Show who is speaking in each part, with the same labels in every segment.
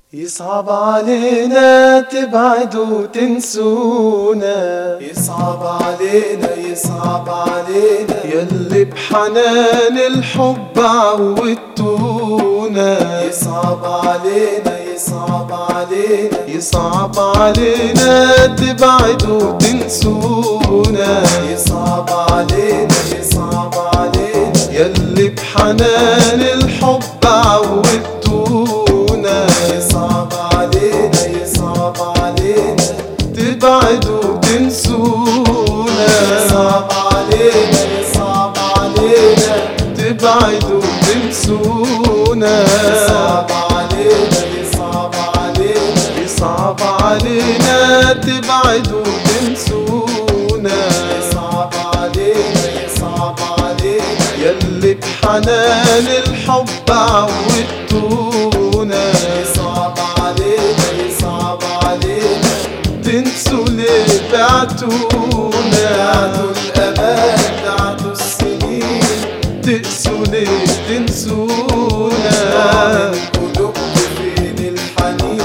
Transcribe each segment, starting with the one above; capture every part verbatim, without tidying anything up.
Speaker 1: يصعب علينا تبعدوا تنسونا،
Speaker 2: يصعب علينا يصعب علينا
Speaker 1: يلي بحنان الحب عودتونا.
Speaker 2: يصعب علينا يصعب علينا
Speaker 1: يصعب علينا تبعدوا تنسونا،
Speaker 2: يصعب علينا يصعب علينا
Speaker 1: يلي بحنان الحب عودتونا.
Speaker 2: يصعب علينا يصعب علينا
Speaker 1: تبعدوا تنسونا،
Speaker 2: يصعب علينا يصعب علينا
Speaker 1: تبعدوا تنسونا.
Speaker 2: يصعب علينا يصعب علينا
Speaker 1: يصعب علينا تبعدوا تنسونا،
Speaker 2: يصعب علينا يصعب علينا
Speaker 1: يلي بحنان الحب عودتونا.
Speaker 2: يصعب علينا يصعب علينا
Speaker 1: تنسوا ليه بعتونا،
Speaker 2: بعتوا الأمان بعتوا السنين
Speaker 1: تقسوا ليه تنسونا.
Speaker 2: قلوبكم فين الحنين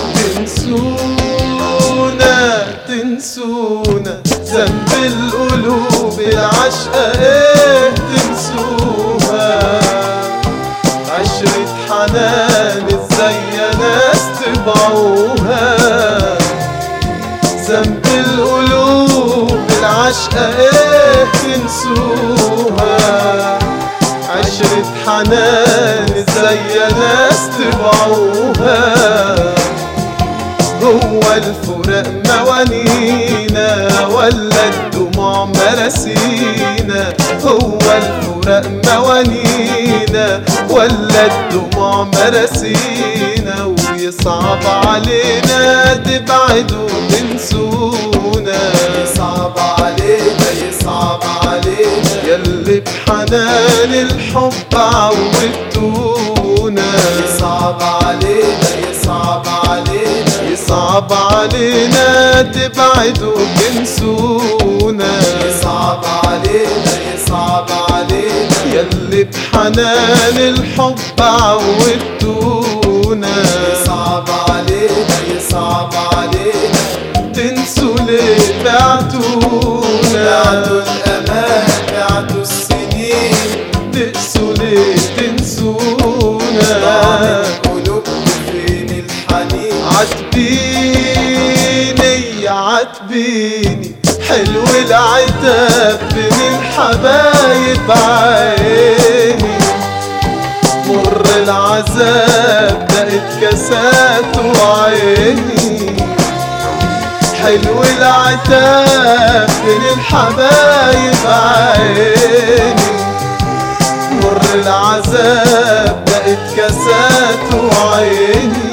Speaker 1: تنسونا تنسونا ذنب القلوب العشقة ايه تنسوها. عشرة حنان ازاي يا ناس تبعوها. ذنب القلوب العشقة ايه تنسوها. عشرة حنان ازاي يا ناس تبعوها. هو الفراق موانينا ولا الدموع مراسينا. هو الفراق موانينا ولا الدموع مراسينا. ويصعب علينا تبعدوا تنسونا.
Speaker 2: يصعب علينا يصعب علينا
Speaker 1: يلي بحنان الحب عودتونا.
Speaker 2: يصعب علينا يصعب علينا
Speaker 1: يصعب علينا تبعدوا تنسونا.
Speaker 2: يصعب علينا يصعب علينا
Speaker 1: يلي بحنان الحب عودتونا.
Speaker 2: يصعب علينا يصعب علينا
Speaker 1: تنسوا ليه بعتونا.
Speaker 2: بعتوا الأمان بعتوا السنين
Speaker 1: تقسوا ليه تنسونا.
Speaker 2: قلوبكم فين الحنين
Speaker 1: عاتبيني عاتبيني حلو العتاب بين الحبايب عيني. مر العذاب بقت كاسات وعيني. حلو العتاب بين الحبايب عيني. مر العذاب بقت كاسات وعيني.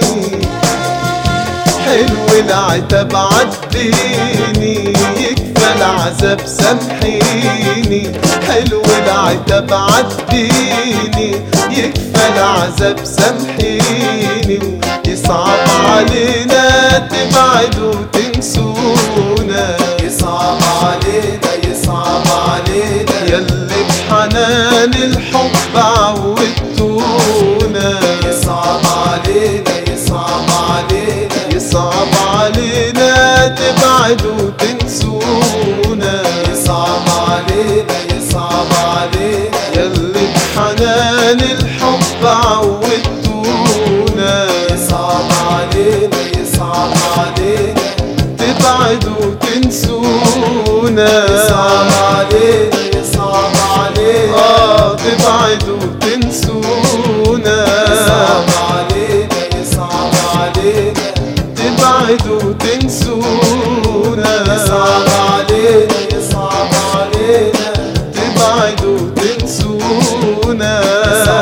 Speaker 1: حلو العتاب عديني يكفى العذاب سامحيني. حلو العتاب عديني يكفى العذاب سامحيني. يصعب علينا تبعدوا تنسونا.
Speaker 2: يصعب علينا يصعب علينا
Speaker 1: يلي بحنان الحب عودتونا.
Speaker 2: يصعب علينا يصعب علينا
Speaker 1: يصعب علينا تبعدوا تنسونا.
Speaker 2: يصعب علينا يصعب علينا
Speaker 1: يلي بحنان الحب عودتونا.
Speaker 2: يصعب علينا يصعب علينا
Speaker 1: تبعدوا تنسونا.
Speaker 2: يصعب علينا يصعب علينا
Speaker 1: اه تبعدوا تنسونا.
Speaker 2: يصعب علينا يصعب علينا
Speaker 1: تبعدوا تنسونا.
Speaker 2: يصعب علينا يصعب علينا
Speaker 1: تبعدوا تنسونا.
Speaker 2: يصعب